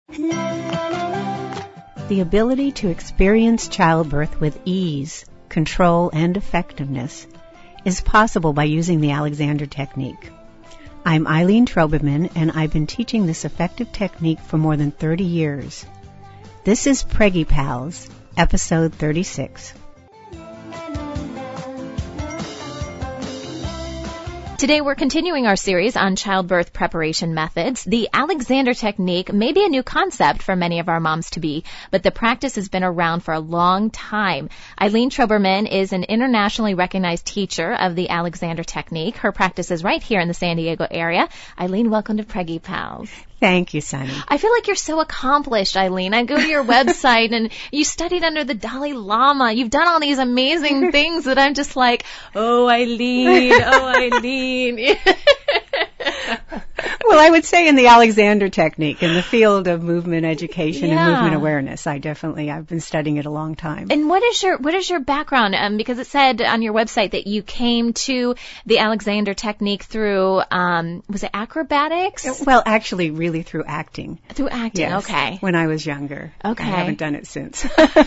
The ability to experience childbirth with ease, control, and effectiveness is possible by using the Alexander Technique. I'm Eileen Troberman, and I've been teaching this effective technique for more than 30 years. This is Preggy Pals, episode 36. Today we're continuing our series on childbirth preparation methods. The Alexander Technique may be a new concept for many of our moms-to-be, but the practice has been around for a long time. Eileen Troberman is an internationally recognized teacher of the Alexander Technique. Her practice is right here in the San Diego area. Eileen, welcome to Preggy Pals. Thank you, Sunny. I feel like you're so accomplished, Eileen. I go to your website and you studied under the Dalai Lama. You've done all these amazing things that I'm just like, oh, Eileen. Well, I would say in the Alexander Technique, in the field of movement education and movement awareness, I've been studying it a long time. And what is your background? Because it said on your website that you came to the Alexander Technique through, was it acrobatics? Well, actually, really through acting. Through acting, yes, okay. When I was younger. Okay. I haven't done it since.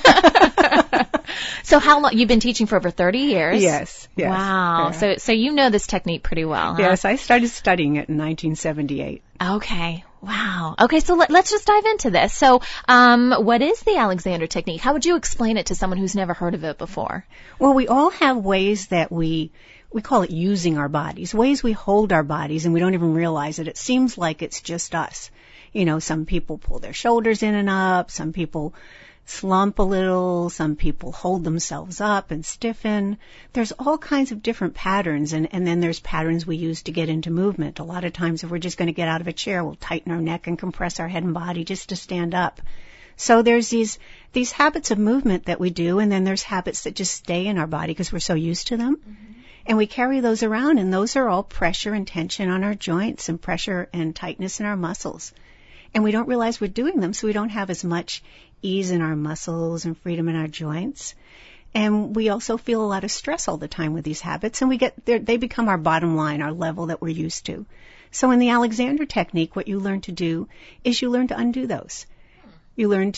So how long? You've been teaching for over 30 years? Yes. Wow. Yeah. So you know this technique pretty well, huh? Yes, I started studying it in 1978. Okay. Wow. Okay, so let's just dive into this. So what is the Alexander Technique? How would you explain it to someone who's never heard of it before? Well, we all have ways that we call it using our bodies, ways we hold our bodies and we don't even realize it. It seems like it's just us. You know, some people pull their shoulders in and up, some people slump a little, some people hold themselves up and stiffen. There's all kinds of different patterns, and then there's patterns we use to get into movement. A lot of times if we're just going to get out of a chair, we'll tighten our neck and compress our head and body just to stand up. So there's these habits of movement that we do, and then there's habits that just stay in our body because we're so used to them. Mm-hmm. And we carry those around, and those are all pressure and tension on our joints and pressure and tightness in our muscles. And we don't realize we're doing them, so we don't have as much ease in our muscles and freedom in our joints. And we also feel a lot of stress all the time with these habits, and they become our bottom line, our level that we're used to. So in the Alexander Technique, what you learn to do is you learn to undo those. You learn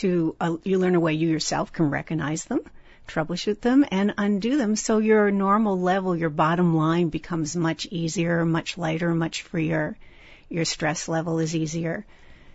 a way you yourself can recognize them, troubleshoot them, and undo them, so your normal level, your bottom line, becomes much easier, much lighter, much freer. Your stress level is easier.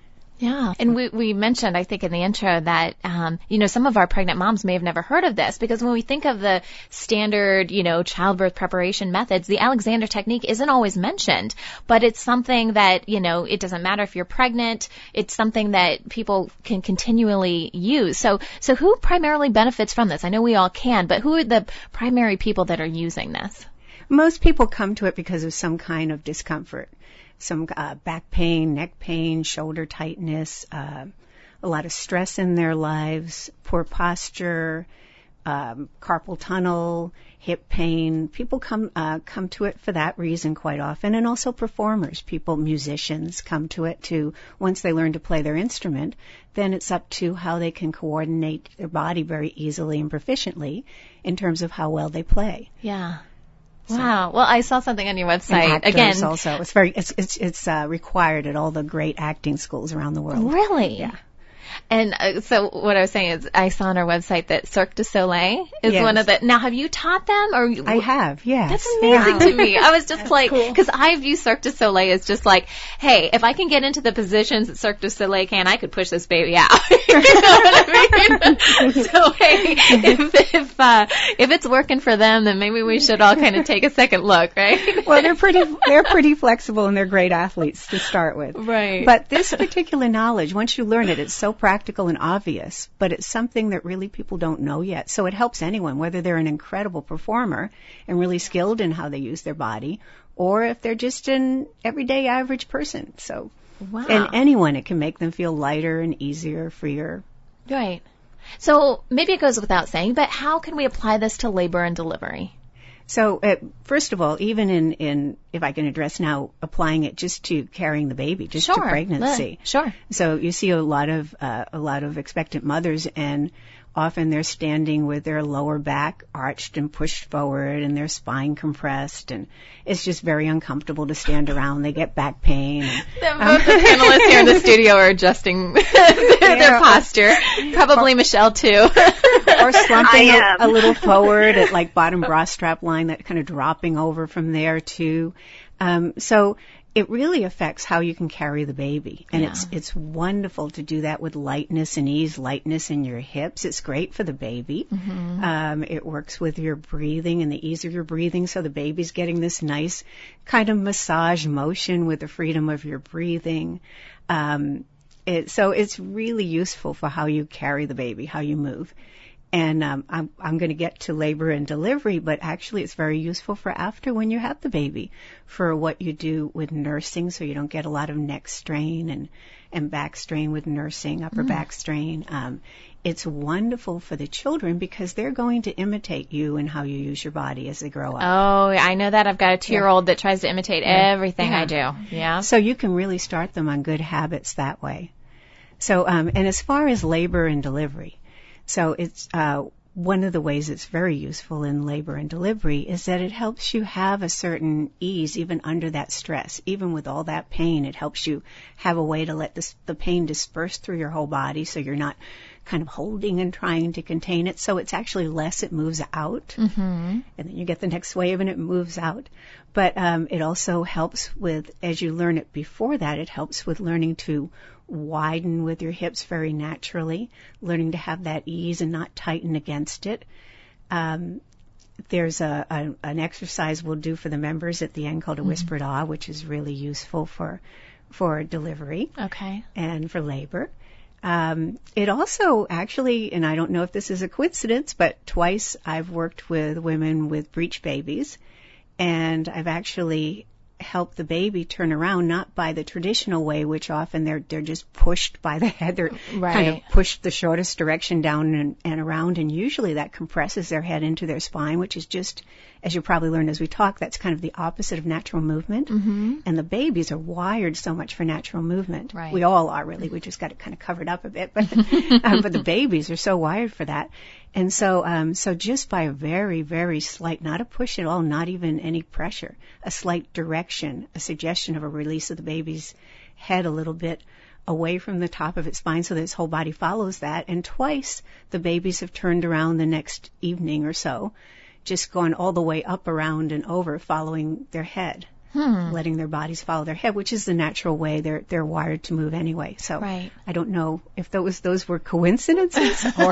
Yeah. And we mentioned, I think, in the intro that, some of our pregnant moms may have never heard of this, because when we think of the standard, childbirth preparation methods, the Alexander Technique isn't always mentioned, but it's something that, it doesn't matter if you're pregnant. It's something that people can continually use. So who primarily benefits from this? I know we all can, but who are the primary people that are using this? Most people come to it because of some kind of discomfort. Some back pain, neck pain, shoulder tightness, a lot of stress in their lives, poor posture, carpal tunnel, hip pain. People come to it for that reason quite often, and also performers, musicians come to it too. Once they learn to play their instrument, then it's up to how they can coordinate their body very easily and proficiently in terms of how well they play. Yeah. Wow. Well, I saw something on your website. Again, also, it's required at all the great acting schools around the world. Really? Yeah. And so what I was saying is I saw on our website that Cirque du Soleil is one of the... Now, have you taught them? I have, yes. That's amazing to me. I was just because I view Cirque du Soleil as just like, hey, if I can get into the positions that Cirque du Soleil can, I could push this baby out. You know what I mean? So, hey, if it's working for them, then maybe we should all kind of take a second look, right? Well, they're pretty flexible, and they're great athletes to start with. Right. But this particular knowledge, once you learn it, it's so practical and obvious, but it's something that really people don't know yet. So it helps anyone, whether they're an incredible performer and really skilled in how they use their body, or if they're just an everyday average person. So, wow. And anyone, it can make them feel lighter and easier, freer. Right. So maybe it goes without saying, but how can we apply this to labor and delivery? So, first of all, even in if I can address now, applying it just to carrying the baby, just to pregnancy. Sure. So you see a lot of expectant mothers, and often they're standing with their lower back arched and pushed forward and their spine compressed, and it's just very uncomfortable to stand around. They get back pain. Both the panelists here in the studio are adjusting their posture. Probably Michelle too. Or slumping a little forward at like bottom bra strap line, that kind of dropping over from there too. So it really affects how you can carry the baby. And it's wonderful to do that with lightness and ease, lightness in your hips. It's great for the baby. Mm-hmm. It works with your breathing and the ease of your breathing. So the baby's getting this nice kind of massage motion with the freedom of your breathing. So it's really useful for how you carry the baby, how you move. And I'm going to get to labor and delivery, but actually it's very useful for after when you have the baby, for what you do with nursing, so you don't get a lot of neck strain and back strain with nursing, upper back strain. It's wonderful for the children because they're going to imitate you and how you use your body as they grow up. Oh, I know that. I've got a 2-year-old that tries to imitate everything I do. Yeah. So you can really start them on good habits that way. So, and as far as labor and delivery, so it's one of the ways it's very useful in labor and delivery is that it helps you have a certain ease even under that stress. Even with all that pain, it helps you have a way to let the pain disperse through your whole body, so you're not kind of holding and trying to contain it. So it's actually less, it moves out. Mm-hmm. And then you get the next wave and it moves out. But it also helps with, as you learn it before that, it helps with learning to widen with your hips very naturally, learning to have that ease and not tighten against it. There's an exercise we'll do for the members at the end called a whispered ah, which is really useful for delivery. Okay. And for labor. It also actually, and I don't know if this is a coincidence, but twice I've worked with women with breech babies, and I've actually help the baby turn around, not by the traditional way, which often they're just pushed by the head. They're kind of pushed the shortest direction down and around, and usually that compresses their head into their spine, which is just, as you probably learned as we talk, that's kind of the opposite of natural movement. Mm-hmm. And the babies are wired so much for natural movement. Right. We all are, really. We just got it kind of covered up a bit, but the babies are so wired for that. And so just by a very, very slight, not a push at all, not even any pressure, a slight direction, a suggestion of a release of the baby's head a little bit away from the top of its spine so that its whole body follows that. And twice the babies have turned around the next evening or so, just gone all the way up, around, and over, following their head. Letting their bodies follow their head, which is the natural way they're wired to move anyway. So I don't know if those were coincidences or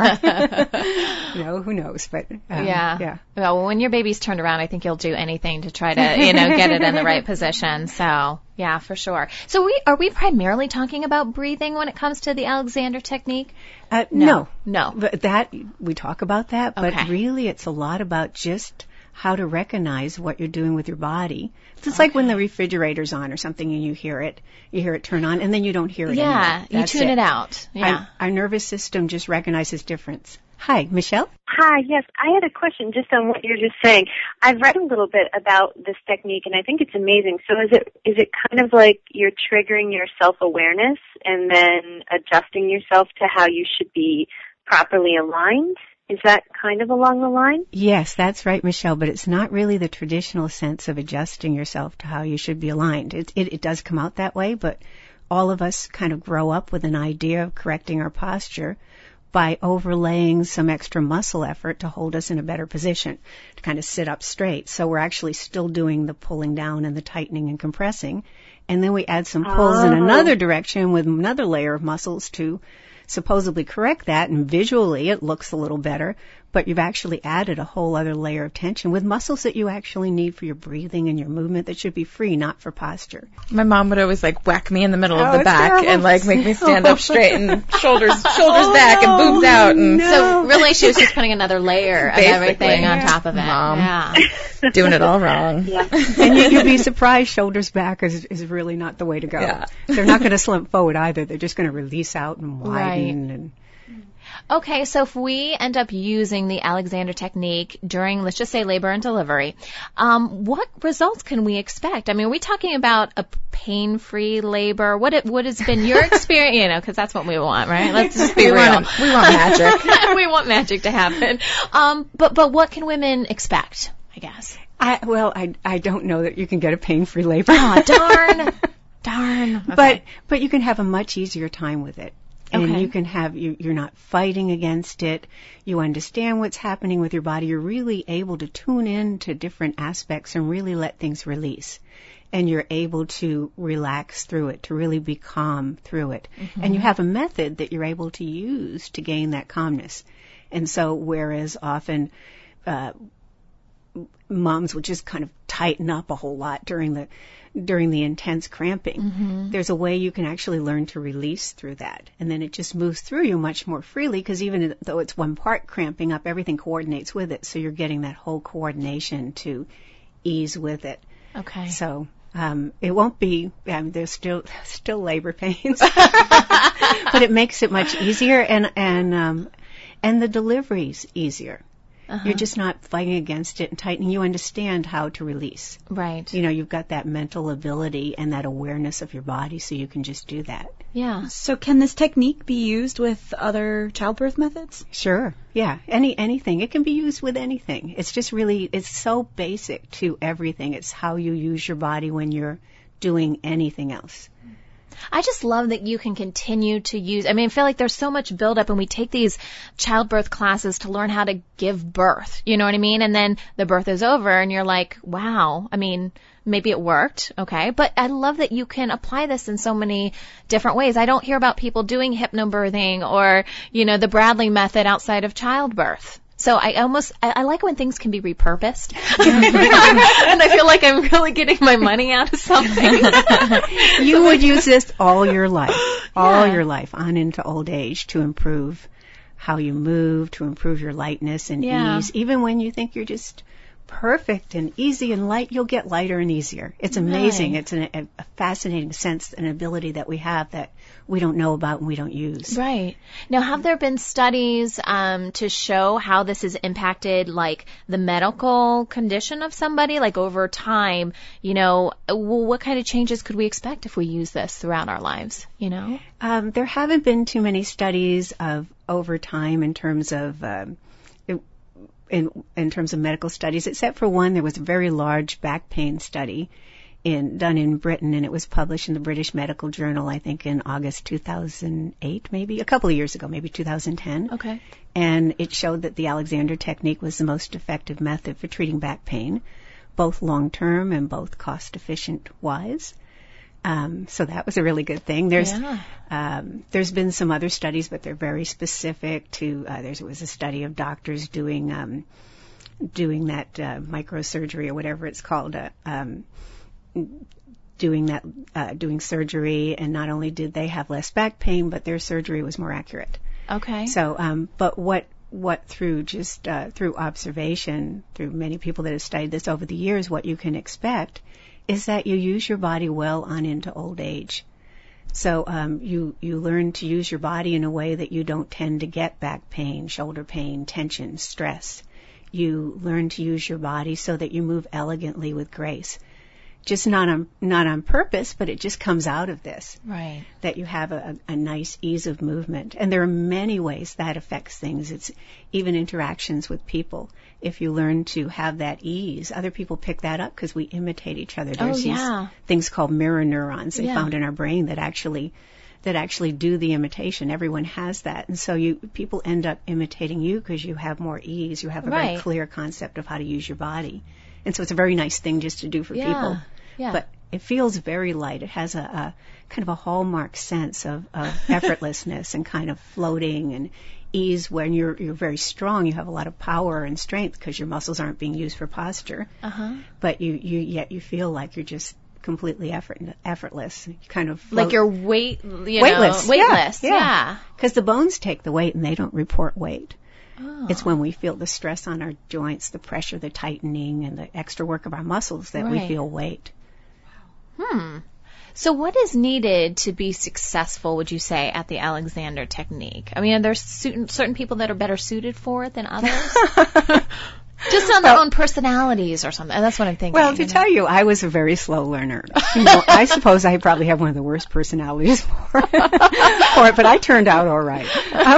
who knows. But yeah. Well, when your baby's turned around, I think you'll do anything to try to get it in the right position. So yeah, for sure. So are we primarily talking about breathing when it comes to the Alexander technique? No. But that we talk about that, but really it's a lot about just how to recognize what you're doing with your body. It's like when the refrigerator's on or something and you hear it turn on, and then you don't hear it anymore. Yeah, you tune it out. Yeah. Our nervous system just recognizes difference. Hi, Michelle? Hi, yes. I had a question just on what you're just saying. I've read a little bit about this technique, and I think it's amazing. So is it kind of like you're triggering your self-awareness and then adjusting yourself to how you should be properly aligned? Is that kind of along the line? Yes, that's right, Michelle, but it's not really the traditional sense of adjusting yourself to how you should be aligned. It does come out that way, but all of us kind of grow up with an idea of correcting our posture by overlaying some extra muscle effort to hold us in a better position, to kind of sit up straight. So we're actually still doing the pulling down and the tightening and compressing, and then we add some pulls in another direction with another layer of muscles to supposedly correct that, and visually it looks a little better, but you've actually added a whole other layer of tension with muscles that you actually need for your breathing and your movement that should be free, not for posture. My mom would always whack me in the middle of the back terrible. And make me stand up straight and shoulders back and boobs out. And so really she was just putting another layer of everything on top of it. Mom, doing it all wrong. Yeah. And you'll be surprised, shoulders back is really not the way to go. Yeah. They're not going to slump forward either. They're just going to release out and widen. And Okay, so if we end up using the Alexander technique during, let's just say, labor and delivery, what results can we expect? I mean, are we talking about a pain-free labor? What has been your experience? You know, because that's what we want, right? Let's just be real. We want magic. We want magic to happen. But what can women expect, I guess? I don't know that you can get a pain-free labor. Oh, darn. Okay. But you can have a much easier time with it. And you can have, you're not fighting against it. You understand what's happening with your body. You're really able to tune in to different aspects and really let things release. And you're able to relax through it, to really be calm through it. Mm-hmm. And you have a method that you're able to use to gain that calmness. And so whereas often moms will just kind of tighten up a whole lot during the intense cramping. Mm-hmm. There's a way you can actually learn to release through that. And then it just moves through you much more freely, because even though it's one part cramping up, everything coordinates with it. So you're getting that whole coordination to ease with it. Okay. So it won't be, there's still labor pains, but it makes it much easier, and the delivery's easier. Uh-huh. You're just not fighting against it and tightening. You understand how to release. Right. You know, you've got that mental ability and that awareness of your body, so you can just do that. Yeah. So can this technique be used with other childbirth methods? Sure. Yeah. Anything. It can be used with anything. It's just really, it's so basic to everything. It's how you use your body when you're doing anything else. I just love that you can continue to use, I mean, I feel like there's so much buildup, and we take these childbirth classes to learn how to give birth, you know what I mean? And then the birth is over and you're like, wow, I mean, maybe it worked, okay? But I love that you can apply this in so many different ways. I don't hear about people doing hypnobirthing or, you know, the Bradley method outside of childbirth. So I like when things can be repurposed. And I feel like I'm really getting my money out of something. You would use this all your life on into old age, to improve how you move, to improve your lightness and ease. Even when you think you're just perfect and easy and light, you'll get lighter and easier. It's amazing. Right. It's a fascinating sense and ability that we have that we don't know about and we don't use. Right. Now, have there been studies to show how this has impacted, like, the medical condition of somebody? Like, over time, you know, what kind of changes could we expect if we use this throughout our lives, you know? There haven't been too many studies of over time in terms of in terms of medical studies, except for one. There was a very large back pain study done in Britain, and it was published in the British Medical Journal, I think, in August 2008, maybe, a couple of years ago, maybe 2010. Okay. And it showed that the Alexander technique was the most effective method for treating back pain, both long-term and both cost-efficient-wise. So that was a really good thing. There's been some other studies, but they're very specific to, there was a study of doctors doing that microsurgery or whatever it's called, doing surgery, and not only did they have less back pain, but their surgery was more accurate. Okay. So, but what through through observation, through many people that have studied this over the years, what you can expect is that you use your body well on into old age. So you learn to use your body in a way that you don't tend to get back pain, shoulder pain, tension, stress. You learn to use your body so that you move elegantly with grace. Just not on purpose, but it just comes out of this. Right. That you have a nice ease of movement. And there are many ways that affects things. It's even interactions with people. If you learn to have that ease, other people pick that up because we imitate each other. There's these things called mirror neurons they found in our brain that actually do the imitation. Everyone has that. And so people end up imitating you because you have more ease. You have a very clear concept of how to use your body. And so it's a very nice thing just to do for people. Yeah. But it feels very light. It has a kind of a hallmark sense of effortlessness and kind of floating and ease. When you're very strong, you have a lot of power and strength because your muscles aren't being used for posture. Uh-huh. But yet you feel like you're just completely effortless. You kind of float. Like you're weightless. Yeah. Because the bones take the weight and they don't report weight. Oh. It's when we feel the stress on our joints, the pressure, the tightening, and the extra work of our muscles that we feel weight. Wow. So what is needed to be successful, would you say, at the Alexander technique? I mean, are there certain people that are better suited for it than others? Just on their own personalities or something. That's what I'm thinking. Well, to tell you, I was a very slow learner. I suppose I probably have one of the worst personalities for it, but I turned out all right.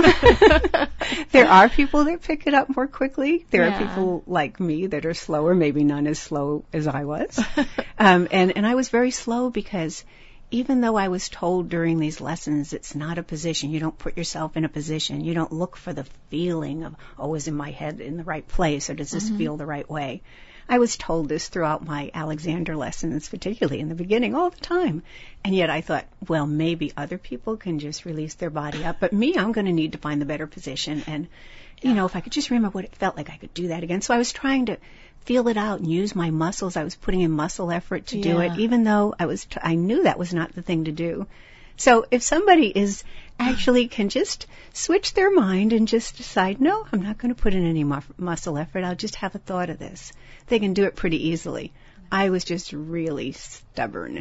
There are people that pick it up more quickly. There are people like me that are slower, maybe none as slow as I was. And I was very slow because even though I was told during these lessons, it's not a position. You don't put yourself in a position. You don't look for the feeling of, is my head in the right place, or does this feel the right way? I was told this throughout my Alexander lessons, particularly in the beginning, all the time. And yet I thought, well, maybe other people can just release their body up. But me, I'm going to need to find the better position. And, if I could just remember what it felt like, I could do that again. So I was trying to feel it out and use my muscles. I was putting in muscle effort to do it, even though I knew that was not the thing to do. So if somebody can just switch their mind and just decide, no, I'm not going to put in any muscle effort. I'll just have a thought of this. They can do it pretty easily. I was just really stubborn.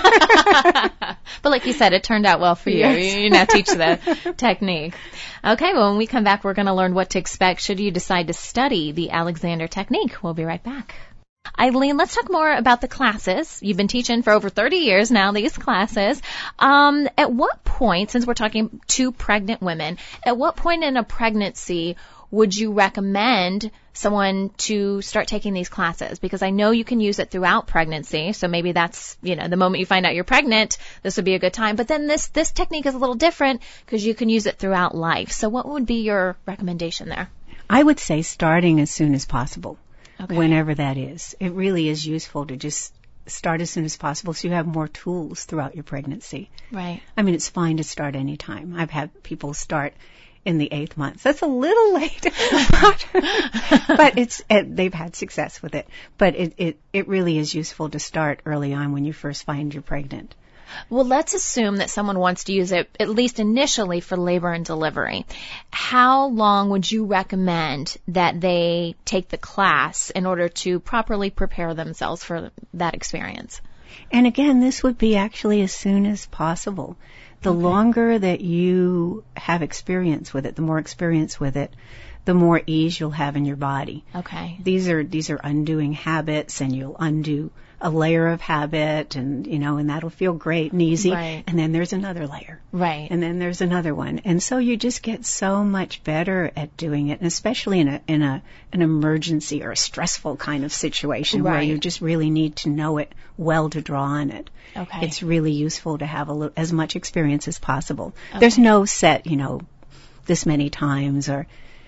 But like you said, it turned out well for you. Yes. You now teach the technique. Okay, well, when we come back, we're going to learn what to expect should you decide to study the Alexander technique. We'll be right back. Eileen, let's talk more about the classes. You've been teaching for over 30 years now, these classes. At what point, since we're talking to pregnant women, at what point in a pregnancy would you recommend someone to start taking these classes? Because I know you can use it throughout pregnancy, so maybe that's, the moment you find out you're pregnant, this would be a good time. But then this technique is a little different because you can use it throughout life. So what would be your recommendation there? I would say starting as soon as possible, whenever that is. It really is useful to just start as soon as possible so you have more tools throughout your pregnancy. Right. I mean, it's fine to start any time. I've had people start in the 8th month. That's a little late, but they've had success with it. But it really is useful to start early on when you first find you're pregnant. Well, let's assume that someone wants to use it, at least initially, for labor and delivery. How long would you recommend that they take the class in order to properly prepare themselves for that experience? And again, this would be actually as soon as possible. The longer that you have experience with it, the more experience with it, the more ease you'll have in your body. Okay. These are undoing habits, and you'll undo a layer of habit, and and that'll feel great and easy. Right. And then there's another layer. Right. And then there's another one. And so you just get so much better at doing it, and especially in an emergency or a stressful kind of situation where you just really need to know it well to draw on it. Okay. It's really useful to have as much experience as possible. Okay. There's no set, this many times or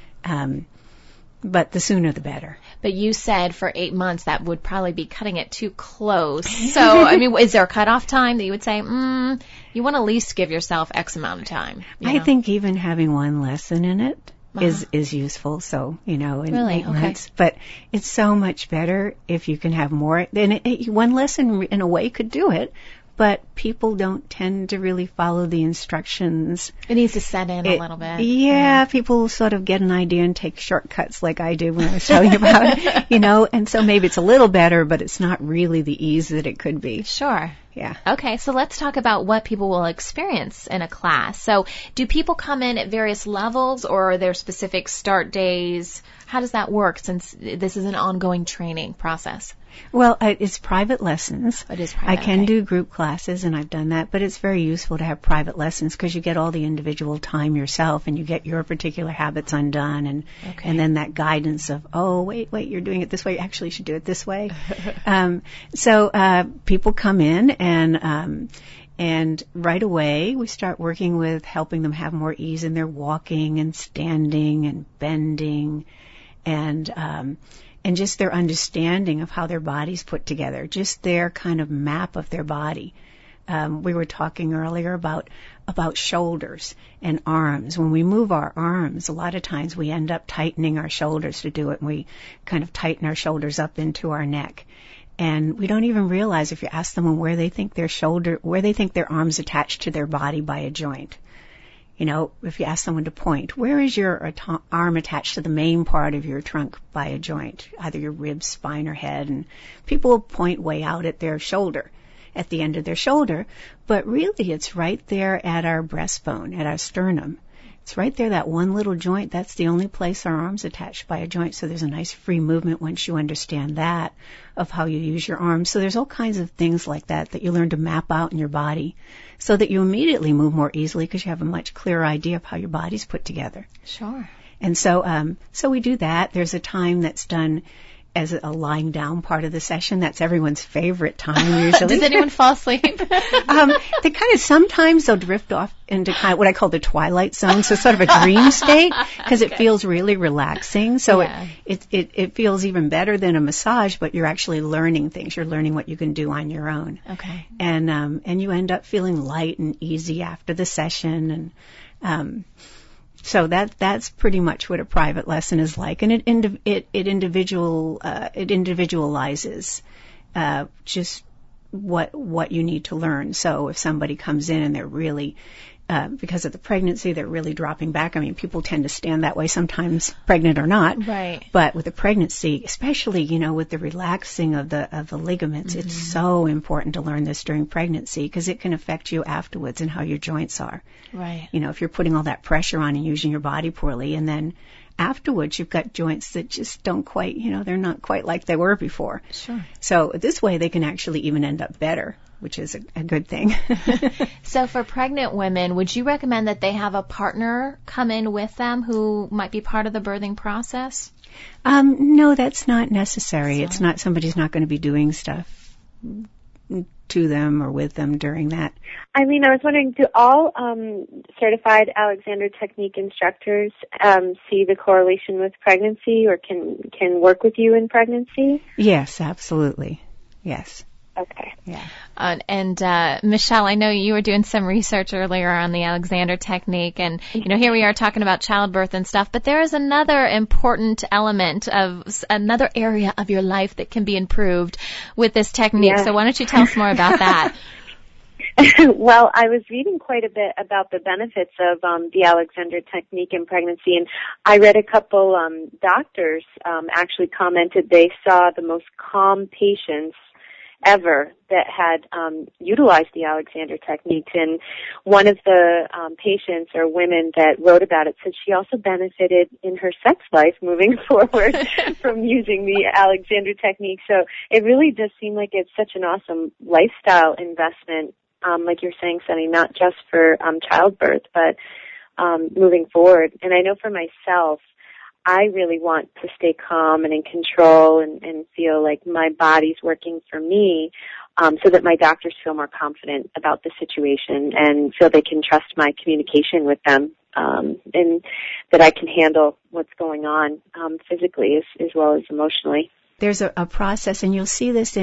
but the sooner the better. But you said for 8 months that would probably be cutting it too close. So, I mean, is there a cutoff time that you would say, you want to at least give yourself X amount of time? I think even having one lesson in it is useful. So, in really? 8 months. But it's so much better if you can have more. Then one lesson in a way could do it. But people don't tend to really follow the instructions. It needs to set in a little bit. Yeah, people sort of get an idea and take shortcuts like I did when I was telling you about it, and so maybe it's a little better, but it's not really the ease that it could be. Sure. Yeah. Okay, so let's talk about what people will experience in a class. So do people come in at various levels, or are there specific start days? How does that work, since this is an ongoing training process? Well, it's private lessons. It is private. I can do group classes, and I've done that, but it's very useful to have private lessons because you get all the individual time yourself, and you get your particular habits undone, and then that guidance of, wait, you're doing it this way. You actually should do it this way. So people come in, and right away we start working with helping them have more ease in their walking and standing and bending, and just their understanding of how their body's put together, just their kind of map of their body. We were talking earlier about shoulders and arms. When we move our arms, a lot of times we end up tightening our shoulders to do it, and we kind of tighten our shoulders up into our neck. And we don't even realize, if you ask them where they think their arms attached to their body by a joint. If you ask someone to point, where is your arm attached to the main part of your trunk by a joint, either your ribs, spine, or head? And people will point way out at their shoulder. at the end of their shoulder, but really it's right there at our breastbone, at our sternum. It's right there, that one little joint. That's the only place our arm's attached by a joint. So there's a nice free movement once you understand that, of how you use your arms. So there's all kinds of things like that you learn to map out in your body so that you immediately move more easily because you have a much clearer idea of how your body's put together. Sure. And so we do that. There's a time that's done as a lying down part of the session. That's everyone's favorite time usually. Does anyone fall asleep? They kind of, sometimes they'll drift off into kind of what I call the twilight zone, so sort of a dream state, because it feels really relaxing. So it feels even better than a massage, but you're actually learning things. You're learning what you can do on your own. Okay. And you end up feeling light and easy after the session, and so that's pretty much what a private lesson is like, and it individualizes just what you need to learn. So if somebody comes in and they're really because of the pregnancy, they're really dropping back. I mean, people tend to stand that way sometimes, pregnant or not. Right. But with the pregnancy, especially, with the relaxing of the ligaments, it's so important to learn this during pregnancy because it can affect you afterwards and how your joints are. Right. If you're putting all that pressure on and using your body poorly, and then afterwards you've got joints that just don't quite, they're not quite like they were before. Sure. So this way they can actually even end up better, which is a good thing. So for pregnant women, would you recommend that they have a partner come in with them who might be part of the birthing process? No, that's not necessary. It's not, somebody's not going to be doing stuff to them or with them during that. Eileen, I was wondering, do all certified Alexander Technique instructors see the correlation with pregnancy or can work with you in pregnancy? Yes, absolutely. Yes. Okay. Yeah. And Michelle, I know you were doing some research earlier on the Alexander Technique, and here we are talking about childbirth and stuff, but there is another important element of another area of your life that can be improved with this technique. Yeah. So why don't you tell us more about that? Well, I was reading quite a bit about the benefits of the Alexander Technique in pregnancy, and I read a couple doctors actually commented they saw the most calm patients ever that had utilized the Alexander Techniques. And one of the patients or women that wrote about it said she also benefited in her sex life moving forward from using the Alexander Technique. So it really does seem like it's such an awesome lifestyle investment, like you're saying, Sunny, not just for childbirth, but moving forward. And I know for myself, I really want to stay calm and in control and feel like my body's working for me, so that my doctors feel more confident about the situation and feel they can trust my communication with them, and that I can handle what's going on physically as well as emotionally. There's a process, and you'll see this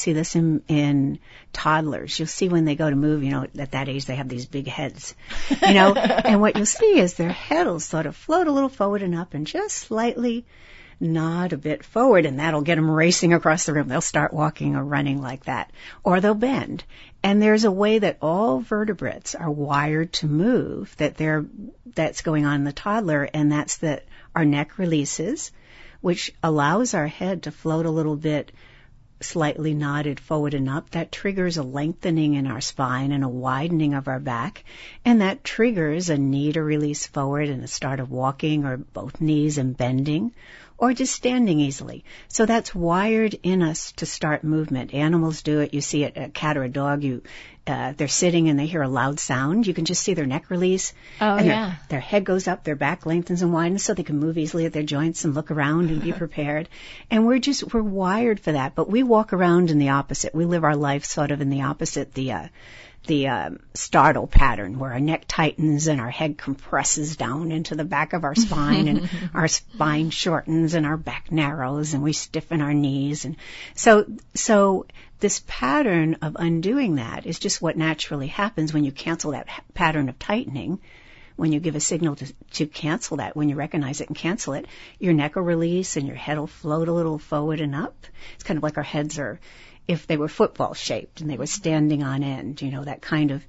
in toddlers. You'll see when they go to move, at that age they have these big heads, and what you'll see is their head will sort of float a little forward and up and just slightly nod a bit forward, and that'll get them racing across the room. They'll start walking or running like that, or they'll bend. And there's a way that all vertebrates are wired to move that's going on in the toddler, and that's that our neck releases, which allows our head to float a little bit slightly nodded forward and up. That triggers a lengthening in our spine and a widening of our back, and that triggers a knee to release forward and a start of walking or both knees and bending or just standing easily. So that's wired in us to start movement. Animals do it. You see it, a cat or a dog, they're sitting and they hear a loud sound. You can just see their neck release. Oh, and yeah. Their head goes up, their back lengthens and widens so they can move easily at their joints and look around and be prepared. And we're wired for that. But we walk around in the opposite. We live our life sort of in the opposite, the startle pattern, where our neck tightens and our head compresses down into the back of our spine and our spine shortens and our back narrows and we stiffen our knees. And so this pattern of undoing that is just what naturally happens when you cancel that pattern of tightening. When you give a signal to cancel that, when you recognize it and cancel it, your neck will release and your head will float a little forward and up. It's kind of like our heads are, if they were football shaped and they were standing on end, that kind of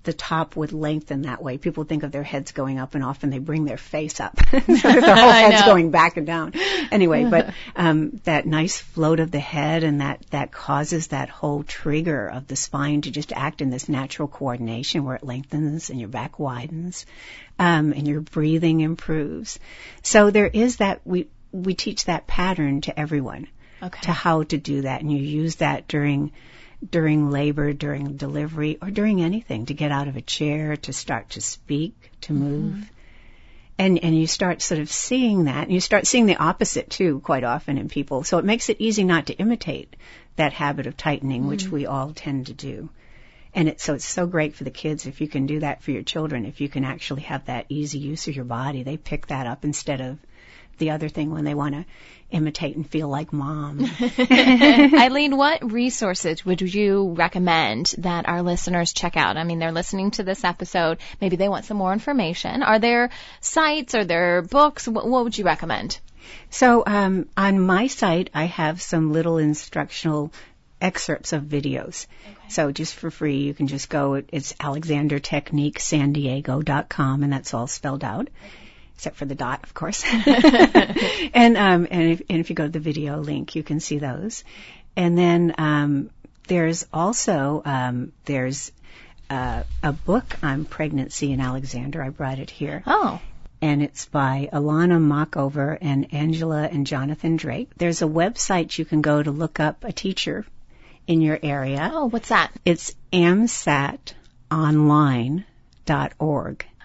the top would lengthen that way. People think of their heads going up, and often they bring their face up. So their whole head's going back and down. Anyway, but that nice float of the head, and that causes that whole trigger of the spine to just act in this natural coordination where it lengthens and your back widens, and your breathing improves. So there is that, we teach that pattern to everyone, to how to do that, and you use that during labor, during delivery, or during anything, to get out of a chair, to start to speak, to move. And you start sort of seeing that, and you start seeing the opposite too quite often in people. So it makes it easy not to imitate that habit of tightening, which we all tend to do. And it's so great for the kids if you can do that for your children, if you can actually have that easy use of your body. They pick that up instead of the other thing when they want to imitate and feel like mom. Eileen, what resources would you recommend that our listeners check out? I mean, they're listening to this episode. Maybe they want some more information. Are there sites? Are there books? What would you recommend? So on my site, I have some little instructional excerpts of videos. So just for free, you can just go. It's alexandertechniquesandiego.com, and that's all spelled out. Except for the dot, of course. and if you go to the video link, you can see those. And then there's also there's a book on pregnancy in Alexander. I brought it here. Oh. And it's by Alana Mockover and Angela and Jonathan Drake. There's a website you can go to look up a teacher in your area. Oh, what's that? It's amsatonline.org.